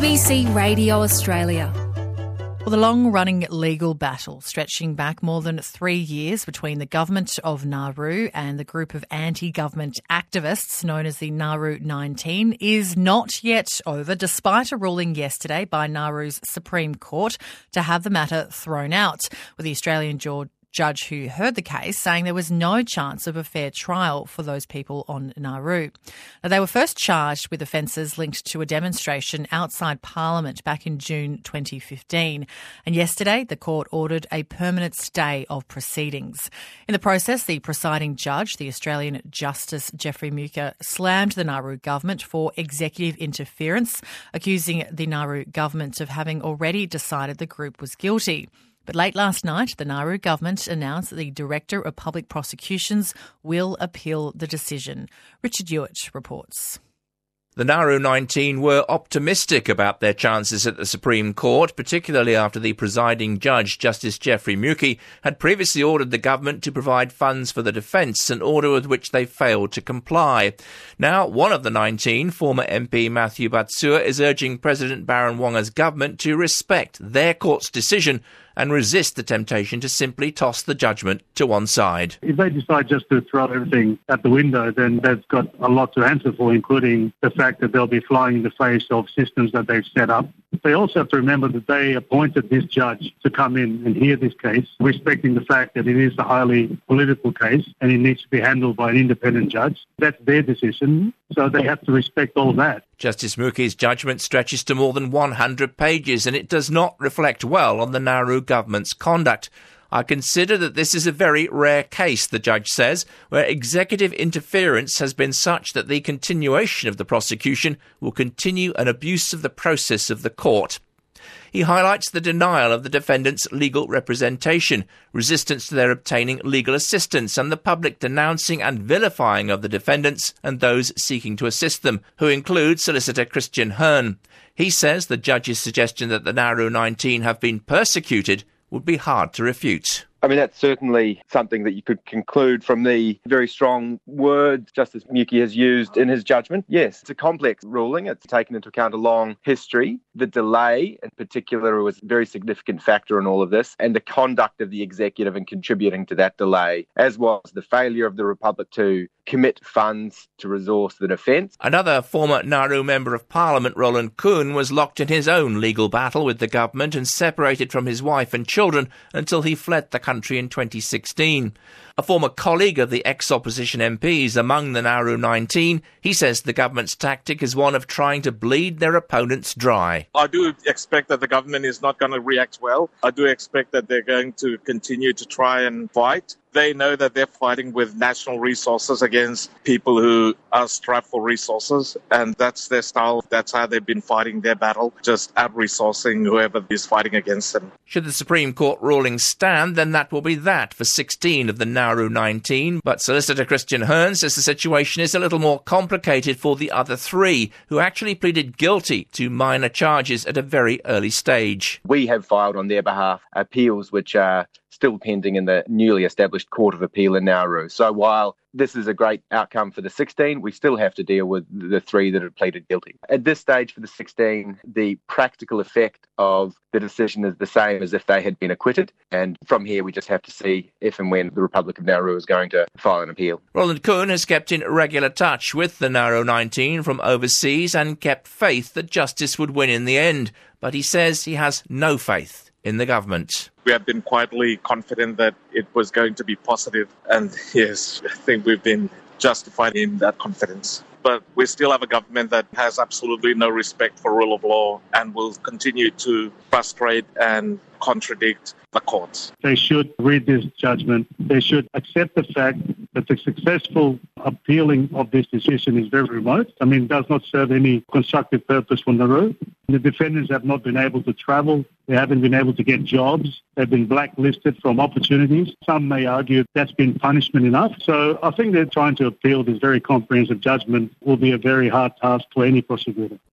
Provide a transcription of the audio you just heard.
ABC Radio Australia. Well, the long-running legal battle stretching back more than 3 years between the government of Nauru and the group of anti-government activists known as the Nauru 19 is not yet over, despite a ruling yesterday by Nauru's Supreme Court to have the matter thrown out, with the Australian judge who heard the case saying there was no chance of a fair trial for those people on Nauru. Now, they were first charged with offences linked to a demonstration outside Parliament back in June 2015. And yesterday, the court ordered a permanent stay of proceedings. In the process, the presiding judge, the Australian Justice Geoffrey Muker, slammed the Nauru government for executive interference, accusing the Nauru government of having already decided the group was guilty. But late last night, the Nauru government announced that the Director of Public Prosecutions will appeal the decision. Richard Hewitt reports. The Nauru 19 were optimistic about their chances at the Supreme Court, particularly after the presiding judge, Justice Geoffrey Muker, had previously ordered the government to provide funds for the defence, an order with which they failed to comply. Now, one of the 19, former MP Matthew Batsua, is urging President Baron Wonga's government to respect their court's decision and resist the temptation to simply toss the judgment to one side. If they decide just to throw everything at the window, then they've got a lot to answer for, including the fact that they'll be flying in the face of systems that they've set up. They also have to remember that they appointed this judge to come in and hear this case, respecting the fact that it is a highly political case and it needs to be handled by an independent judge. That's their decision, so they have to respect all that. Justice Muker's judgment stretches to more than 100 pages and it does not reflect well on the Nauru government's conduct. I consider that this is a very rare case, the judge says, where executive interference has been such that the continuation of the prosecution will continue an abuse of the process of the court. He highlights the denial of the defendants' legal representation, resistance to their obtaining legal assistance, and the public denouncing and vilifying of the defendants and those seeking to assist them, who include Solicitor Christian Hearn. He says the judge's suggestion that the Nauru 19 have been persecuted would be hard to refute. I mean, that's certainly something that you could conclude from the very strong words Justice Muker has used in his judgment. Yes, it's a complex ruling. It's taken into account a long history. The delay, in particular, was a very significant factor in all of this, and the conduct of the executive in contributing to that delay, as was the failure of the Republic to commit funds to resource the defence. Another former Nauru Member of Parliament, Roland Kuhn, was locked in his own legal battle with the government and separated from his wife and children until he fled the country in 2016. A former colleague of the ex-opposition MPs among the Nauru 19, he says the government's tactic is one of trying to bleed their opponents dry. I do expect that the government is not going to react well. I do expect that they're going to continue to try and fight. They know that they're fighting with national resources against people who are strapped for resources, and that's their style. That's how they've been fighting their battle, just out-resourcing whoever is fighting against them. Should the Supreme Court ruling stand, then that will be that for 16 of the Nauru 19. But Solicitor Christian Hearn says the situation is a little more complicated for the other 3, who actually pleaded guilty to minor charges at a very early stage. We have filed on their behalf appeals which are still pending in the newly established Court of Appeal in Nauru. So while this is a great outcome for the 16, we still have to deal with the 3 that have pleaded guilty. At this stage for the 16, the practical effect of the decision is the same as if they had been acquitted. And from here, we just have to see if and when the Republic of Nauru is going to file an appeal. Roland Kuhn has kept in regular touch with the Nauru 19 from overseas and kept faith that justice would win in the end. But he says he has no faith in the government. We have been quietly confident that it was going to be positive, and yes, I think we've been justified in that confidence. But we still have a government that has absolutely no respect for rule of law and will continue to frustrate and contradict the courts. They should read this judgment. They should accept the fact that the successful appealing of this decision is very remote. I mean, it does not serve any constructive purpose for Nauru. The defendants have not been able to travel. They haven't been able to get jobs. They've been blacklisted from opportunities. Some may argue that's been punishment enough. So I think they're trying to appeal this very comprehensive judgment will be a very hard task for any prosecutor.